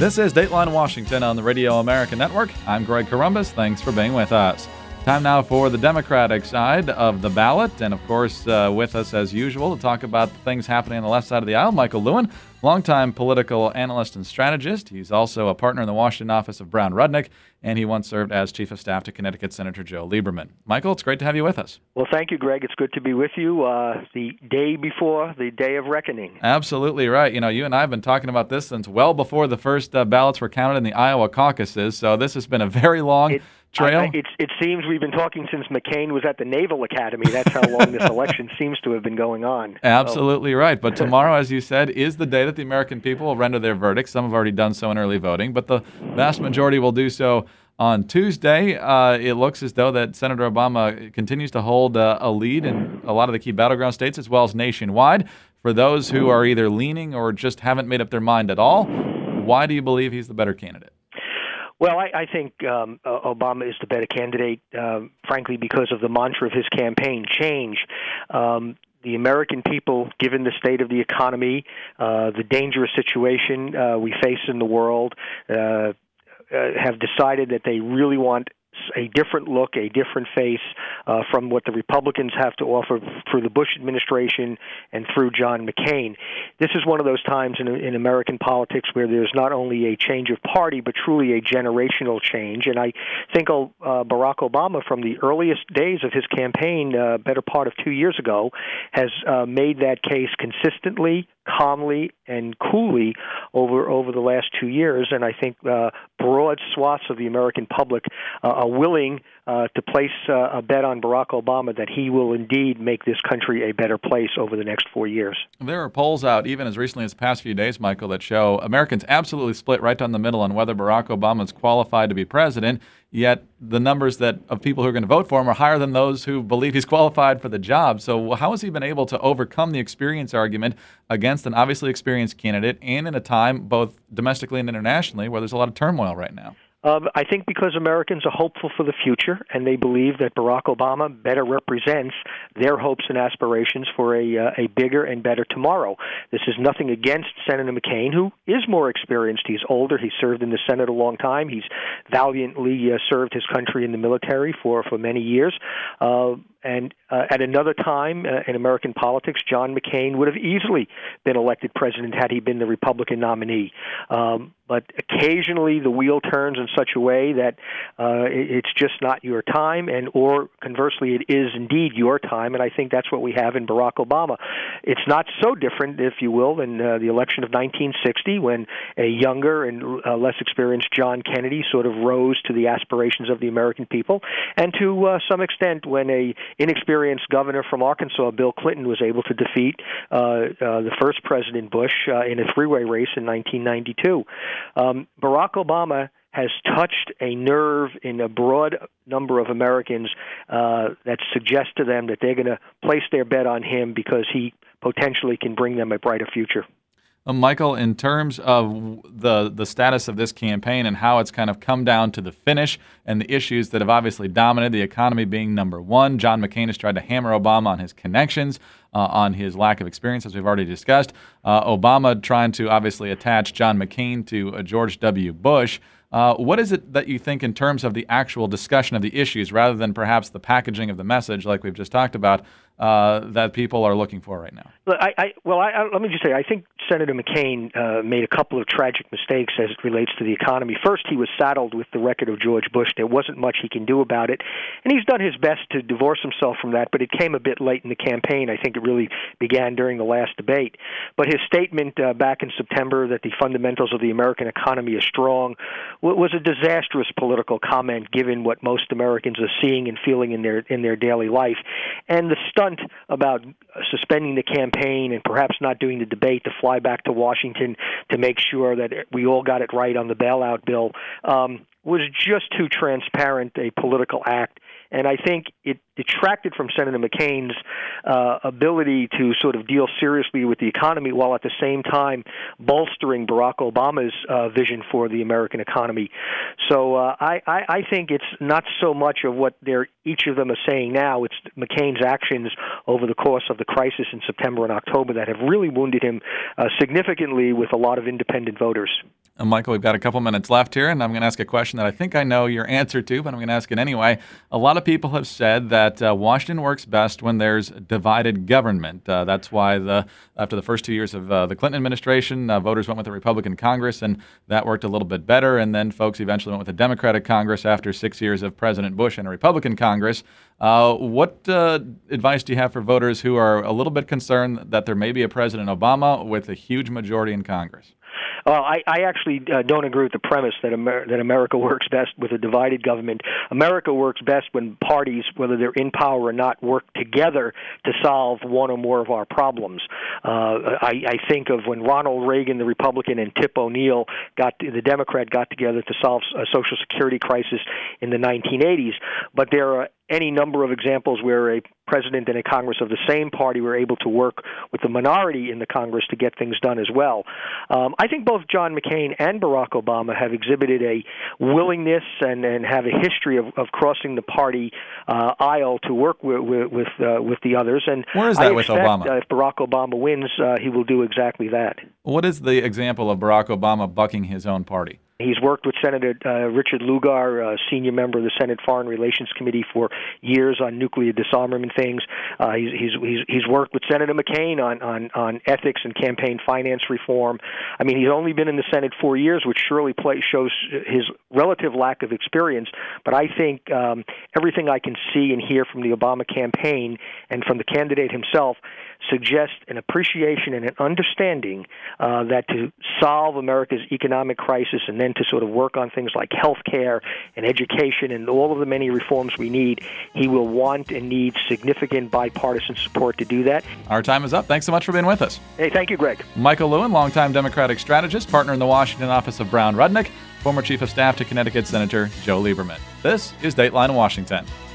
This is Dateline Washington on the Radio America Network. I'm Greg Corombos. Thanks for being with us. Time now for the Democratic side of the ballot. And, of course, with us, as usual, to talk about the things happening on the left side of the aisle, Michael Lewin, longtime political analyst and strategist. He's also a partner in the Washington office of Brown Rudnick, and he once served as chief of staff to Connecticut Senator Joe Lieberman. Michael, it's great to have you with us. Well, thank you, Greg. It's good to be with you the day before the day of reckoning. Absolutely right. You know, you and I have been talking about this since well before the first ballots were counted in the Iowa caucuses, so this has been a very long trail. It seems we've been talking since McCain was at the Naval Academy. That's how long this election seems to have been going on. Absolutely right. But tomorrow, as you said, is the day that the American people will render their verdict. Some have already done so in early voting, but the vast majority will do so on Tuesday. It looks as though that Senator Obama continues to hold a lead in a lot of the key battleground states as well as nationwide. For those who are either leaning or just haven't made up their mind at all, why do you believe he's the better candidate? Well, I think Obama is the better candidate, frankly, because of the mantra of his campaign, change. The American people, given the state of the economy, the dangerous situation we face in the world, have decided that they really want a different look, a different face from what the Republicans have to offer through the Bush administration and through John McCain. This is one of those times in American politics where there's not only a change of party, but truly a generational change. And I think Barack Obama, from the earliest days of his campaign, better part of 2 years ago, has made that case consistently, calmly, and coolly over the last 2 years. And I think broad swaths of the American public are willing to place a bet on Barack Obama that he will indeed make this country a better place over the next 4 years. There are polls out even as recently as the past few days, Michael, that show Americans absolutely split right down the middle on whether Barack Obama is qualified to be president, yet the numbers of people who are going to vote for him are higher than those who believe he's qualified for the job. So how has he been able to overcome the experience argument against an obviously experienced candidate and in a time, both domestically and internationally, where there's a lot of turmoil right now? I think because Americans are hopeful for the future, and they believe that Barack Obama better represents their hopes and aspirations for a bigger and better tomorrow. This is nothing against Senator McCain, who is more experienced. He's older. He's served in the Senate a long time. He's valiantly served his country in the military for many years. And at another time in American politics, John McCain would have easily been elected president had he been the Republican nominee. But occasionally the wheel turns in such a way that it's just not your time, or conversely, it is indeed your time. And I think that's what we have in Barack Obama. It's not so different, if you will, than the election of 1960, when a younger and less experienced John Kennedy sort of rose to the aspirations of the American people, and to some extent when a inexperienced governor from Arkansas, Bill Clinton, was able to defeat the first President Bush in a three-way race in 1992. Barack Obama has touched a nerve in a broad number of Americans that suggests to them that they're going to place their bet on him because he potentially can bring them a brighter future. Michael, in terms of the status of this campaign and how it's kind of come down to the finish and the issues that have obviously dominated, the economy being number one, John McCain has tried to hammer Obama on his connections, on his lack of experience, as we've already discussed. Obama trying to obviously attach John McCain to George W. Bush. What is it that you think in terms of the actual discussion of the issues, rather than perhaps the packaging of the message like we've just talked about, that people are looking for right now? Let me just say, I think Senator McCain made a couple of tragic mistakes as it relates to the economy. First, he was saddled with the record of George Bush. There wasn't much he can do about it, and he's done his best to divorce himself from that, but it came a bit late in the campaign. I think it really began during the last debate. But his statement back in September that the fundamentals of the American economy are strong was a disastrous political comment, given what most Americans are seeing and feeling in their daily life. And the stunt about suspending the campaign and perhaps not doing the debate to fly back to Washington to make sure that we all got it right on the bailout bill was just too transparent a political act. And I think it detracted from Senator McCain's ability to sort of deal seriously with the economy while at the same time bolstering Barack Obama's vision for the American economy. So I think it's not so much of what each of them are saying now. It's McCain's actions over the course of the crisis in September and October that have really wounded him significantly with a lot of independent voters. Michael, we've got a couple minutes left here, and I'm going to ask a question that I think I know your answer to, but I'm going to ask it anyway. A lot of people have said that Washington works best when there's divided government. That's why after the first 2 years of the Clinton administration, voters went with a Republican Congress, and that worked a little bit better. And then folks eventually went with a Democratic Congress after 6 years of President Bush and a Republican Congress. What advice do you have for voters who are a little bit concerned that there may be a President Obama with a huge majority in Congress? Well, I actually don't agree with the premise that America works best with a divided government. America works best when parties, whether they're in power or not, work together to solve one or more of our problems. I think of when Ronald Reagan, the Republican, and Tip O'Neill, the Democrat, got together to solve a Social Security crisis in the 1980s. But there are any number of examples where a president and a Congress of the same party were able to work with the minority in the Congress to get things done as well. I think both John McCain and Barack Obama have exhibited a willingness and have a history of crossing the party aisle to work with the others. And where is that with Obama? If Barack Obama wins, he will do exactly that. What is the example of Barack Obama bucking his own party? He's worked with Senator Richard Lugar, a senior member of the Senate Foreign Relations Committee, for years on nuclear disarmament things. He's worked with Senator McCain on ethics and campaign finance reform. I mean, he's only been in the Senate 4 years, which surely shows his relative lack of experience. But I think everything I can see and hear from the Obama campaign and from the candidate himself suggests an appreciation and an understanding that to solve America's economic crisis and then to sort of work on things like health care and education and all of the many reforms we need, he will want and need significant bipartisan support to do that. Our time is up. Thanks so much for being with us. Hey, thank you, Greg. Michael Lewin, longtime Democratic strategist, partner in the Washington office of Brown Rudnick, former chief of staff to Connecticut Senator Joe Lieberman. This is Dateline Washington.